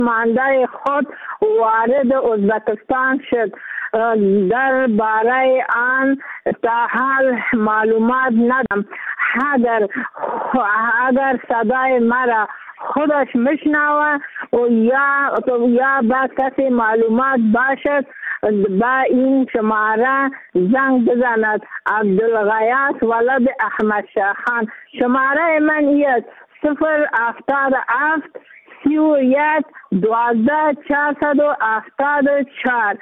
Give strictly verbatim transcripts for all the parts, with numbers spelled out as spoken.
مانده خود وارد ازبکستان شد. در باره آن تا حال معلومات ندارم. اگر اگر صدای مرا خودش میشنوه و یا یا با کسی معلومات باشد با این شماره زنگ بزند. عبدالغیاث ولد احمد شاه خان. شماره من است صفر هفتاد هفت سی و یک دوازده چهارصد و هفتاد و چهار.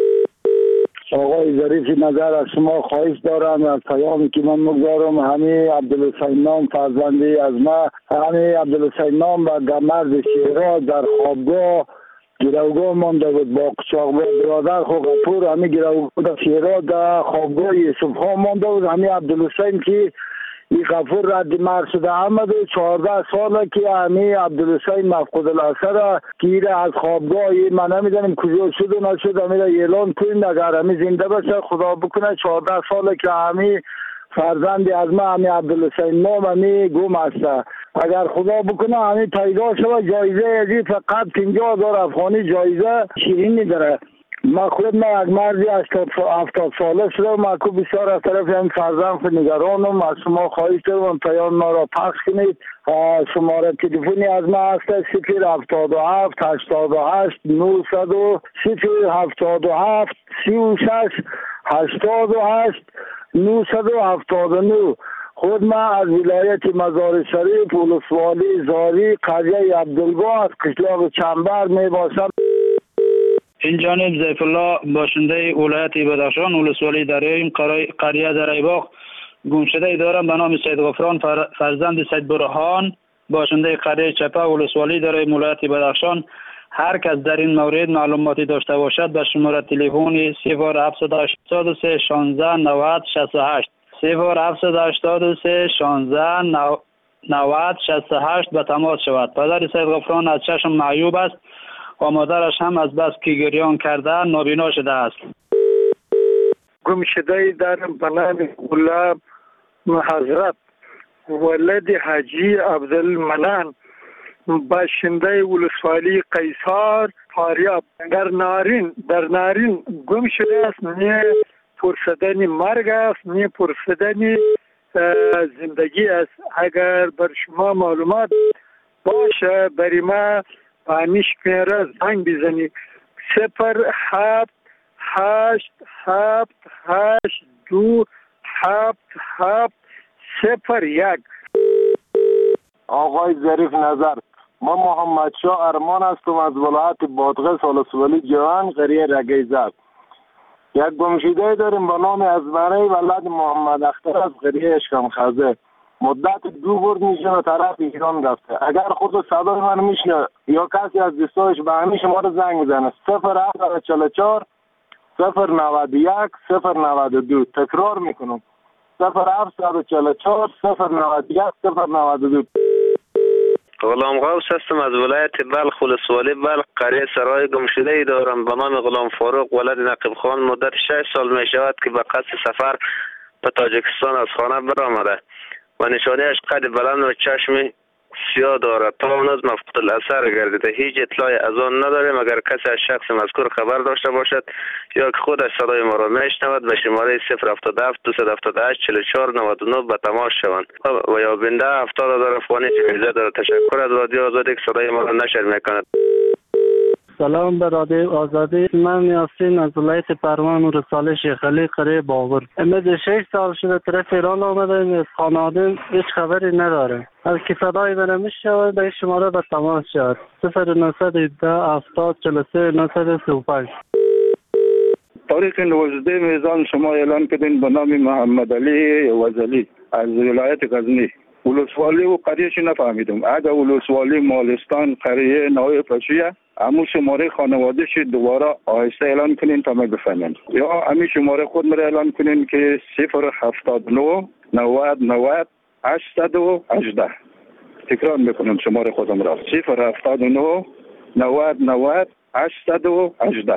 آقای ظریف نظر از شما خواهش دارم از پیامی که من مگذارم. همین عبدالحسین نام فرزندی از ما، همین عبدالحسین نام و گمرد شیراز در خوابگاه گروگاه مانده بود با قچاق برادر خو غفور. همین گروگاه در شیراز در خوابگاه یوسف خان مانده بود. همین عبدالحسین که این غفور رد مرد شده آمد و چهارده ساله که همین عبدالحسین مفقود الاثر که از خوابگاه من نمیدانیم کجا شد و نشد. همین اعلان کنیم اگر همین زنده باشه خدا بکنه. چهارده ساله که همین فرزندی از ما همین عبدالحسین نام همین گم است. اگر خدا بکنه همین پیدا شود جایزه ازی فقط پنجاه هزار افغانی جایزه شیرینی داره. ما خود ما یک مردی هفتاد ساله شده. ما کو بسیار از طرف این فرزند نگرانم. از شما خواهش دارم پیام ما را پخش کنید. شماره تلفنی از ما هست صفر هفتاد و هفت هشتاد و هشت نهصد و صفر هفتاد و هفت سی و شش هشتاد و هشت نهصد و هفتاد و نه. خود ما از ولایت مزار شریف ولسوالی زاری قریه عبدالگاه از قشلاق چنبر می باشم. این جانب ضیف الله باشنده ولایت بدخشان ولسوالی دره قریه درایباغ گم شده دارم به نام سید غفران فرزند سید برهان باشنده قریه چپه ولسوالی دره ولایت بدخشان. هر کس در این مورد معلوماتی داشته باشد به شماره تلفن صفر هفت هشتاد و سه شانزده نود شصت و هشت صفر هفت هشتاد و سه شانزده نود شصت و هشت به تماس شود. پدر سید غفران از چشم معیوب است و مادرش هم از بس که گریان کرده نابینا شده است. گم شده در بنام غلام حضرت ولد حاجی عبدالمنان باشنده ولسوالی قیصار فاریاب در نارین در نارین گم شده است. نه پرسیدن مرگ است نه پرسیدن زندگی است. اگر بر شما معلومات باشه بری ما پانیش میره زنگ بزنی صفر هفت هشت هفت هشت دو هفت هفت صفر یک. آقای ظریف نظر، ما محمد شاه ارمان هستم از ولایت بادغیس ولسوالی جوان قریه رگیزد. یک گمشده داریم به نام ازمره ولد محمد اختر از قریه اشکم خزه. مدت دو برد میشه و طرف ایران رفته. اگر خود صدای من میشنه یا کسی از دوستایش به همین شماره زنگ میزنه صفر هفت چهل و چهار صفر نود و یک صفر نود و دو. تکرار میکنم صفر هفت چهل و چهار صفر نود و یک صفر نود و دو. غلام غوث هستم از ولایت بلخ ولسوالی بلخ قریه سرای گمشده ای دارم به نام غلام فاروق ولد نقیب خان. مدت شش سال می شود که به قصد سفر به تاجیکستان از خانه برآمده و نشانهش قد بلند و چشم سیاه دارد. تا هنوز مفقود الاثر گردیده. هیچ اطلاعی از آن نداریم. اگر کسی از شخص مذکور خبر داشته باشد یا که خودش صدای ما را میشنود به شماره صفر هفتاد و هفت دویست و هفتاد و هشت چهل و چهار نود و نه به تماس شوند و یا بنده هفتاد هزار افغانی جایزه دارد. تشکر از رادیو آزادی که صدای ما را نشر میکند. سلام به رادیو آزادی. من یاسین از ولایت پروان و رساله شیخ علی قریه باغر. امروز شش سال شده طرف ایران آمده. از خانواده هیچ خبری نداره. از که صدای من میشود به شماره به تماس شود صفر نهصد و هفده هفتاد چهل و سه نهصد و سی و پنج. تاریخ نوزده میزان شما اعلان کردین به نام محمد علی وزلی از ولایت غزنی. ولسوالی و قریهش نفهمیدم. اگر ولسوالی مالستان قریه نوای پشیه همون شماره خانوادهش دوباره آهسته اعلان کنین تا ما بفهمیم یا همین شماره خود مرا اعلان کنین که صفر هفتاد و نه نود نود هشتصد و هجده. تکرار میکنم شماره خودم را صفر هفتاد و نه نود نود هشتصد و هجده.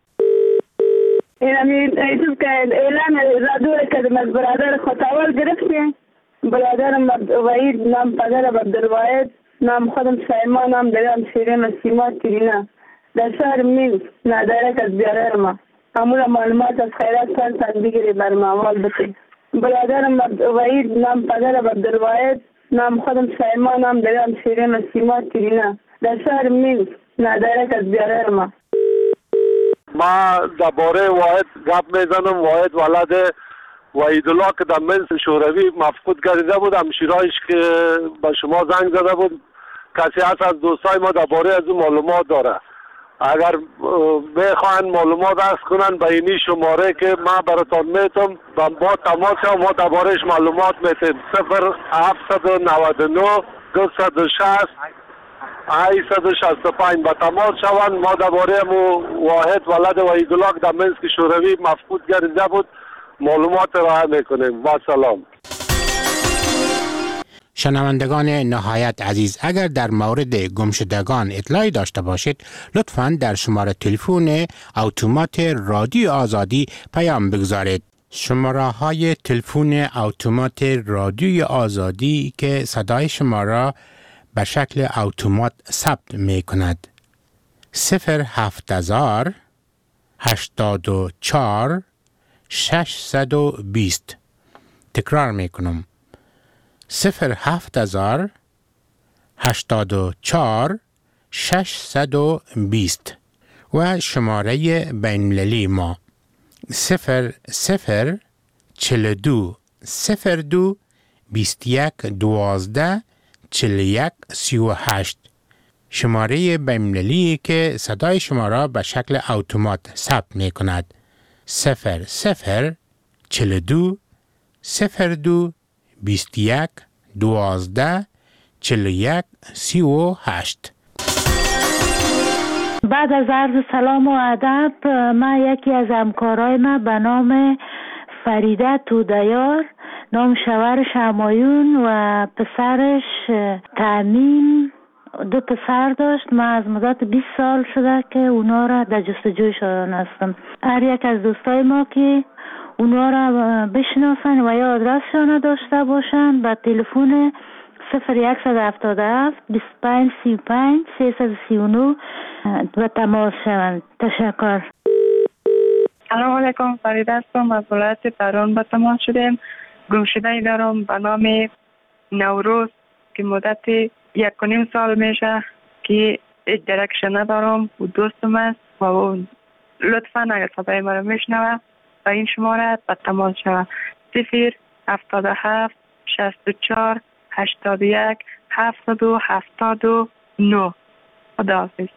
این همین ایتوب که اعلان رادیو کردم از برادر خطاول گرفتیم. برادرم وحید نام پدرم عبدالواحد نام خودم سلیمانم دارم شیرین سیما تیرینا در شهر میل ندارک از بیاره ما همون معلومات از خیرات سلطان بگیری بر موال بسی. برادرم وحید نام پدرم عبدالواحد نام خودم سلیمانم دارم شیرین سیما تیرینا در شهر میل ندارک از بیاره ما. ما درباره واحد گپ میزنم. واحد ولد وحیدالله که در منز شوروی مفقود گردیده بود، همشیرایش که به شما زنگ زده بود، کسی هست از دوستای ما درباره از اون معلومات داره. اگر بخواین معلومات عرض کنن به اینی شماره که ما براتون میتم با ما تماس شو، ما دربارهش معلومات میتیم. صفر هفت نود و نه دو صد و شصت هشتصد و شصت و پنج با تماس شوند. ما درباره مو واحد ولد وحیدالله که در منز شوروی مفقود گردیده بود معلومات را میکنیم. با سلام. شنوندگان نهایت عزیز، اگر در مورد گمشدگان اطلاعی داشته باشید لطفاً در شماره تلفن اتومات رادیو آزادی پیام بگذارید. شماره های تلفن اتومات رادیو آزادی که صدای شما را به شکل اتومات ثبت می کند: صفر هفت هزار هشتاد و چهار ششصد و بیست. تکرار می کنم: صفر هفت هزار هشتاد و چهار ششصد و بیست. و شماره بین‌المللی ما صفر صفر چهل و دو صفر دو بیست و یک دوازده چهل و یک سی و هشت. شماره بین‌المللی که صدای شما را به شکل اتومات ثبت می کند: صفر صفر چهل و دو صفر دو بیست و یک دوازده چهل و یک سی و هشت. بعد از عرض سلام و ادب، من یکی از همکارای من به نام فریده تودیار، نام شوهرش همایون و پسرش تامین، دو پسر داشت. من از مدت بیست سال شده که اونا را در جستجویشان هستم. هر یک از دوستای ما که اونا را بشناسن و یا آدرسشان داشته باشن با تلفن صفر یک هفت هفت بیست و پنج سی و پنج سیصد و سی و نه و تماس شوند. تشکر. سلام علیکم، فریده هستم از ولایت پران به تماس شدیم. گمشده دارم به نام نوروز که مدت یک و نیم سال میشه که هیچ درکشن ندارم و دوستم است و اون لطفا اگر صدای مرا میشنوه و این شماره به تماس شود: صفر هفتاد و هفت شصت و چهار هشتاد و یک هفتاد و هفتاد و نه. خدا حافظ.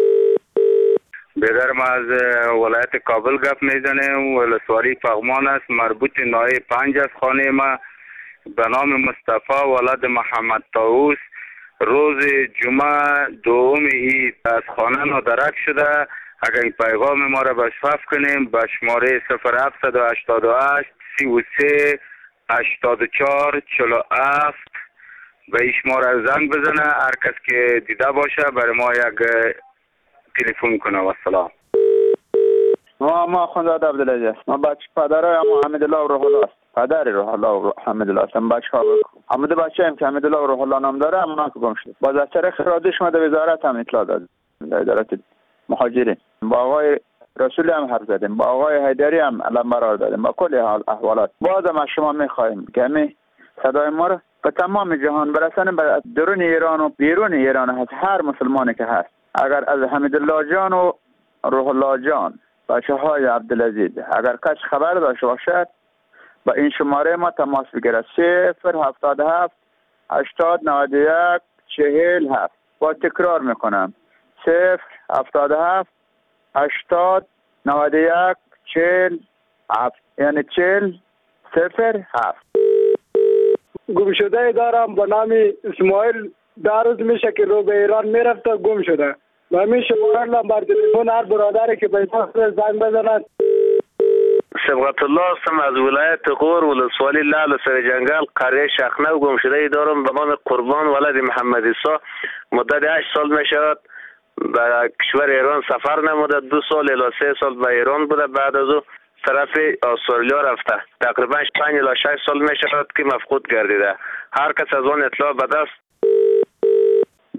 بیدر ما از ولایت کابل گپ میزنیم. ولسوالی فغمان است، مربوط نایه پنج از خانه ما به نام مصطفی ولد محمد طاووس. روز جمعه دوم عید از خانه نادرک شده. اگر این پیغام ما را بشفاف کنیم به شماره صفر هفت هشتاد و هشت سی و سه هشتاد و چهار چهل و هفت به این شماره زنگ بزنه. هر کس که دیده باشه برای ما یک تلفن کنه. و سلام. ما ما خوانداد عبدالعزیز، ما بچه پدرای اما حمیدالله و روح الله است. پدری روح الله و حمیدالله است. بچه ها حمید بچه هم که حمیدالله و روح الله نام داره اما که گم شد. باز از طریق رادیو شما در وزارت هم اطلاع داد، در ادارت مهاجرین. با آقای رسولی هم حرف زدیم، با آقای حیدری هم علم برار دادیم، با کلی حال احوالات. بازم از شما میخواهیم که همین صدای ما را به تمام جهان برسانیم، به درون ایران و بیرون ایران هست هر مسلمانی که هست. اگر از حمیدالله جان و روح الله جان بچه های عبدالعزیز اگر کس خبر داشته باشد با این شماره ما تماس بگیرد: صفر هفتاد و هفت هشتاد نود و یک چهل هفت. با تکرار میکنم: صفر هفتاد و هفت هشتاد نود و یک چهل هفت، یعنی چهل صفر هفت. گمشده دارم به نام اسماعیل. در روز میشه که رو به ایران میرفته گم شده. و همین شماره لامبر تلفن هر برادری که به زنگ بزند. سبقت الله هستم از ولایت غور، ولسوالی لعل سر جنگل، قریه شخنه. گمشده دارم به نام قربان ولد محمد عیسی. مدت هشت سال می شود به کشور ایران سفر نموده. دو سال الی سه سال به ایران بوده. بعد از او طرف استرالیا رفته. تقریبا پنج الی شش سال می شود که مفقود گردیده. هر کس از آن اطلاع به دست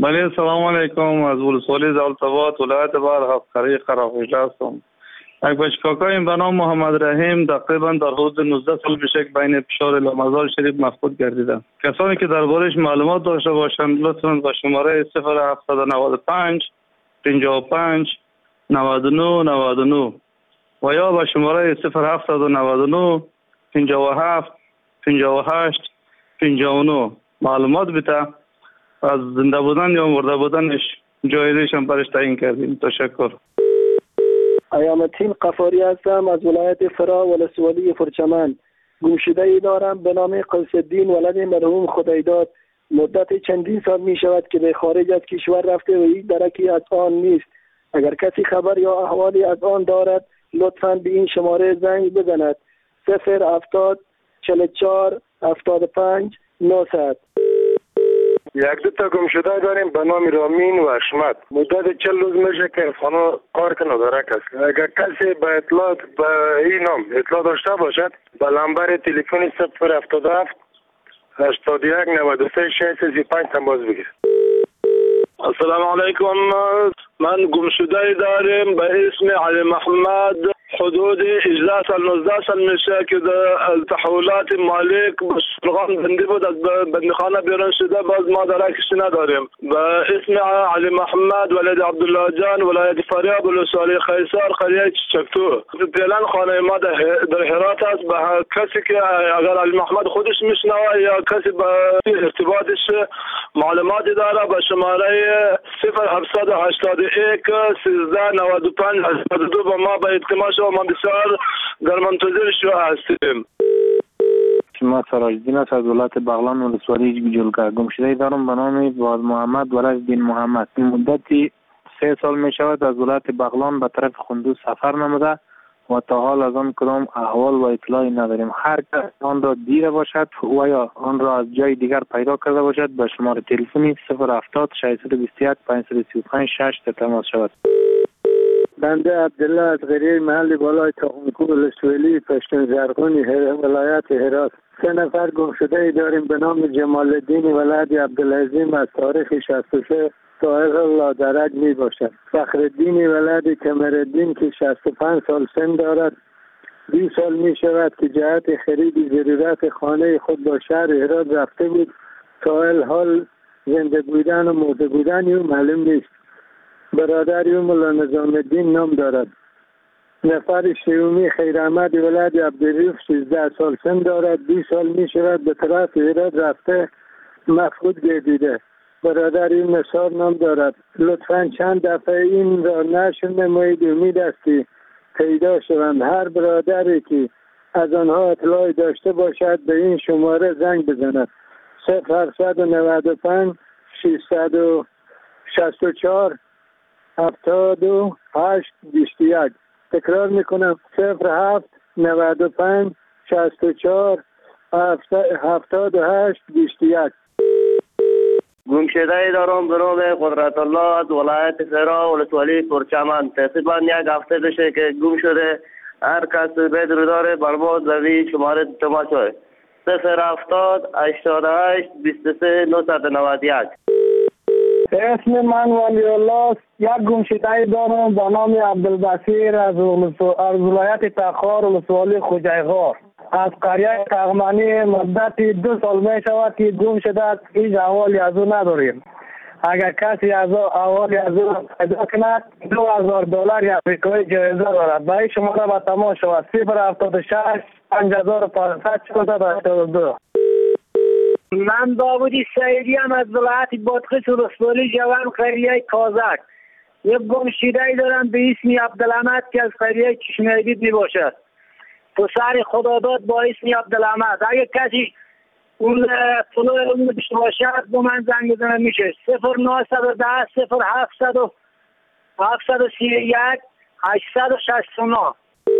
بله سلام علیکم. از ولسوالی زالتباد ولایت بلخ قریه قراقوشته هستم. یک بچکاکای به نام محمد رحیم تقریبا در حدود نوزده سال پیش بین فشار مزار شریف مفقود گردیده. کسانی که دربارش معلومات داشته باشند لطفا با شماره صفر هفتصد و نود و پنج پنجاه و پنج نود و نه نود و نه و یا با شماره صفر هفتصد و نود و نه پنجاه و هفت پنجاه و هشت پنجاه و نه معلومات بده. از زنده بودن یا مرده بودنش جایزش هم برش تعیین کردیم. تشکر. ایامالدین قفاری هستم از ولایت فرا ولسوالی فرچمن. گمشده ای دارم به نام قیس‌الدین ولد مرحوم خدایداد. مدت چندین سال می شود که به خارج از کشور رفته و هیچ درکی از آن نیست. اگر کسی خبر یا احوالی از آن دارد لطفاً به این شماره زنگ بزند. صفر هفتاد چهل و چهار هفتاد و پنج نهصد. یک دو تا گمشده داریم به نام رامین و اشمت. مدت چل روز میشه که خانه کار کنه درک است. اگر کسی به اطلاع به این نام اطلاع داشته باشد به نمبر تلفن صفر هفتاد و هفت هشتاد و یک نود و سه شصت و سی و پنج تماس بگیر. السلام علیکم. من گمشده داریم به اسم علی محمد. حدود هجده سال نوزده سال میشه که در تحولات مالک به شلغان بندی بود از بندخانه بیرون شده. باز ما درکش نداریم. به اسم علی محمد ولد عبدالله جان ولایت فاریاب ولسوالی خیسار قریه چکتو. فعلا خانه ما در هرات است. به کسی که اگر علی محمد خودش میشنوه یا کسی به ارتباطش معلوماتی داره به شماره صفر هفتصد و هشتاد و یک سیزده نود و پنج هشتاد و دو با ما به التماس و ما بسیار در منتظر شما هستیم. شما سراج‌الدین است از ولایت بغلان ولسوالی جلگه. گمشده دارم به نام باز محمد ولد دین محمد. این مدتی سه سال می شود از ولایت بغلان به طرف خندوز سفر نموده و تا حال از آن کدام احوال و اطلاعی نداریم. هر کس آن را دیده باشد و یا آن را از جای دیگر پیدا کرده باشد به شماره تلفنی صفر هفتاد ششصد و بیست و یک پانصد و سی و پنج شش تماس شود. بنده عبدالله از قریه محل بالای تاغنکو ولسوالی پشتون زرغونی ولایت هرات. سه نفر گمشده ای داریم به نام جمال الدین ولد عبدالعظیم از تاریخ شصت و سه سائق لادرج می باشد. فخرالدین ولد کمرالدین که شصت و پنج سال سن دارد. بیست سال می شود که جهت خرید ضرورت خانه خود با شهر هرات رفته بود. تا الحال زنده بودن و مرده بودن او معلوم نیست. برادر او مولا نظام الدین نام دارد. نفر شیومی خیر احمد ولد عبدالرؤوف سیزده سال سن دارد. بیست سال می شود به طرف هرات رفته مفقود گردیده. برادر این نثار نام دارد. لطفاً چند دفعه این را نشر نمایید. امید استی پیدا شوند. هر برادری که از آنها اطلاعی داشته باشد به این شماره زنگ بزند. صفر هفتصد و نود و پنج ششصد و شصت و چهار هفتاد و هشت بیست و یک. تکرار میکنم صفر هفت نود و پنج شصت و چهار هفتاد و هشت بیست و یک. گمشده ای دارم به نام قدرت الله از ولایت فرا ولسوالی فرچمن. تقریبا یک هفته بشه که گم شده. هر کس بدر داره بر ما زوی شماره تماس شد. صفر هفتاد هشتاد و هشت بیست و سه نهصد و نود و یک. اسم من ولی الله. یک گمشده ای دارم با نام عبدالبصیر از ولایت تخار ولسوالی خوجایغار. از قریه تغمانی مدت دو سال می شود که گم شده است. هیچ احوالی از او نداریم. اگر کسی از احوالی از او پیدا کند دو هزار دلار امریکایی جایزه دارد. برای شما را به تماس شود. صفر هفتاد و شش پنج هزار و پانصد چهارصد و هشتاد و دو. من داودی سعیدی هم از ولایت بادغیس ولسوالی جوان قریه کازک. یک گمشده ای دارم به اسم عبدالحمد که از قریه چشمه‌دید می باشد. پسر خداداد با اسم عبدالحمد. اگه کسی اون طلوع اون داشته باشد با من زنگ بزنه میشه. صفر نهصد و ده صفر هفتصد و هفتصد و سی و یک هشتصد و شصت و نه.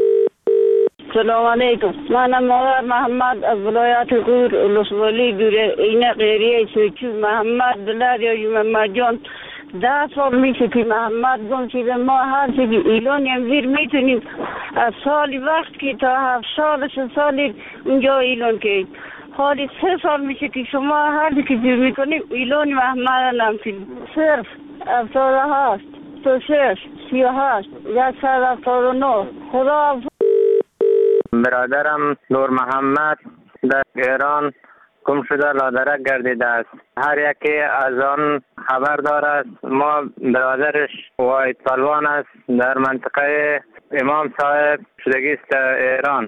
سلام علیکم. منم مادر محمد از ولایت غور ولسوالی دوره این قریه سوچو. محمد دلار یا محمد جان ده سال میشه که محمد گم شده. ما هر چی که ایلان امزیر میتونیم از سال وقت که تا هفت سال سه سال اونجا ایلان که حالی سه سال میشه که شما هر که جور میکنیم ایلون محمد نمتین صرف هفتاد و هشت سی و شش سی و هشت صد هفتاد و نه. خدا برادرم نور محمد در ایران گم شده لادرک گردیده است. هر یکی از آن خبر دارد. ما برادرش واحد پلوان است در منطقه امام صاحب شدگی است ایران.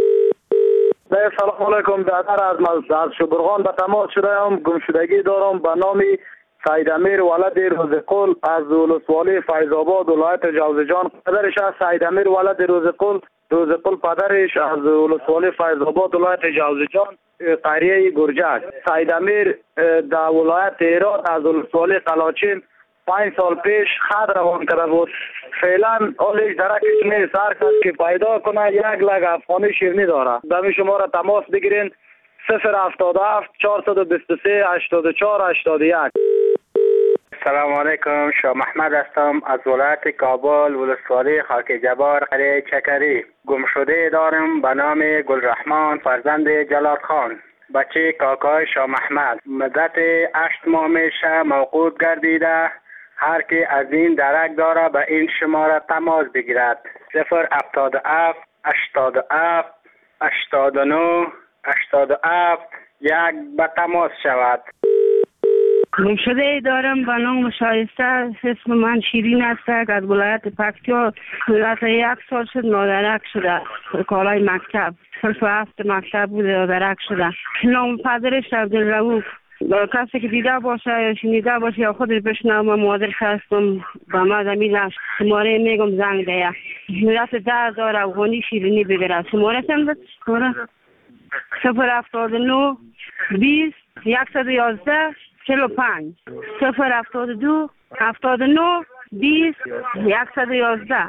سلام علیکم. برادر از از شبرغان به تماس شدم. گم شدگی دارم به نام سید امیر ولد روزقل از ولسوالی فیض آباد ولایت جوزجان. پدرش است سید امیر ولد روزقل. روزقل پدرش از ولسوالی فیض آباد ولایت جوزجان قریه گرجک. سید امیر در ولایت هرات از ولسوالی قلاچین پنج سال پیش خط روان کرده بود. فعلا حالش درکش نیست. هر کس که پیدا کنه یک لگ افغانی شیرینی داره. دمی شما را تماس بگیرین صفر هفتاد و هفت چهارصد و بیست و سه هشتاد و چهار هشتاد و یک. سلام علیکم. شاه محمد هستم از ولایت کابل ولسوالی خاک جبار قریه چکری. گم شده دارم به نام گلرحمان فرزند جلال خان بچه کاکای شاه محمد. مدت هشت ماه میشه موقوت گردیده. هر که از این درک داره به این شماره تماس بگیرد. صفر هفتاد و هفت هشتاد و هفت هشتاد و نه هشتاد و هفت یک به تماس شود. گم شده ای دارم به نام شایسته. اسم من شیرین است از ولایت پکتیا. از یک سال شد نادرک شده. کالای مکتب صرف هفت مکتب بوده نادرک شده. نام پدرش عبدالرؤوف. کسی که دیده باشه یا شنیده باشه یا خودش بشنوه من مادرش هستم به ما زمین شماره میگم زنگ ده. ملت ده هزار افغانی شیرینی بگیره. شماره چند بود؟ صفر هفتاد و نه بیست یکصد و یازده چهل و پنج. صفر هفتاد و دو هفتاد و نه بیست یکصد و یازده.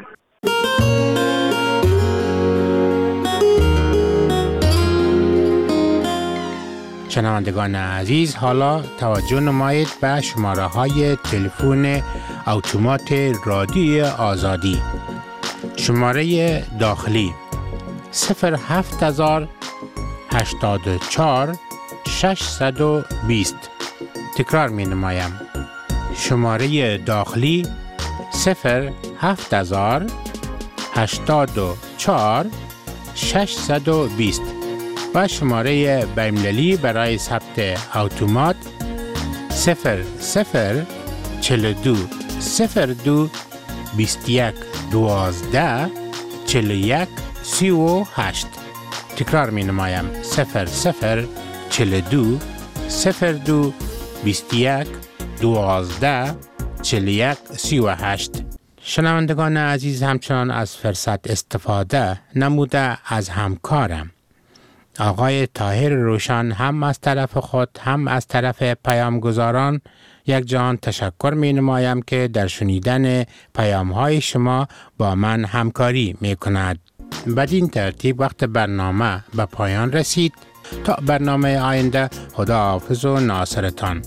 شنوندگان عزیز، حالا توجه نمایید به شماره های تلفن اتومات رادیوی آزادی. شماره داخلی صفر هفت هزار هشتاد و چهار ششصد و بیست. تکرار می نمایم. شماره داخلی صفر هفت هزار هشتاد و چهار ششصد و بیست و شماره بین‌المللی برای ثبت اتومات صفر صفر چهل و دو صفر دو بیست و یک دوازده چهل و یک سی و هشت. تکرار می نمایم. صفر صفر چهل و دو صفر دو بیست و یک دوازده چهل و یک سی و هشت. شنوندگان عزیز، همچنان از فرصت استفاده نموده از همکارم آقای طاهر روشن هم از طرف خود هم از طرف پیامگزاران یک جان تشکر می نمایم که در شنیدن پیام های شما با من همکاری می کند. بدین ترتیب وقت برنامه به پایان رسید. تا برنامه آینده، خدا حافظ و ناصرتان.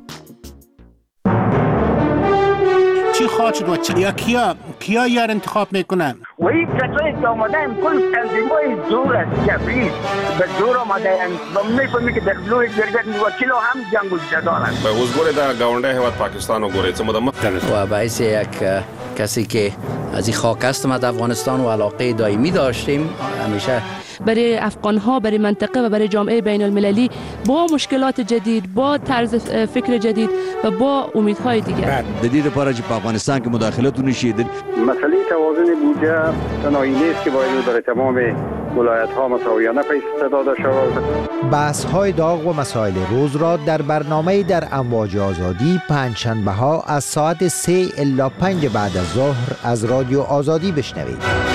چی خواهد شد و چی؟ یا کیا کیا یار انتخاب میکنن؟ و این کسایی که آمده هم کل تنظیمای زور است، جبری به زور آمده هم و میفهمی که در بلوی جرگت وکیل هم جنگ و جدال است. به وزگوری در گاونده هواد پاکستان و گوری چه مدام و باعث یک کسی که از این خاک هستم از افغانستان و علاقه دائمی داشتیم همیشه برای افغان ها، برای منطقه و برای جامعه بین المللی با مشکلات جدید، با طرز فکر جدید و با امیدهای دیگر. جدید پاره که افغانستان که مداخلت نشید. مسئله توازن بودجه تنهایی نیست که باید در تمام ولایت ها مساویانه پیش داده شود. بحث های داغ و مسائل روز را در برنامه در امواج آزادی پنجشنبه ها از ساعت سه الی پنج بعد از ظهر از رادیو آزادی بشنوید.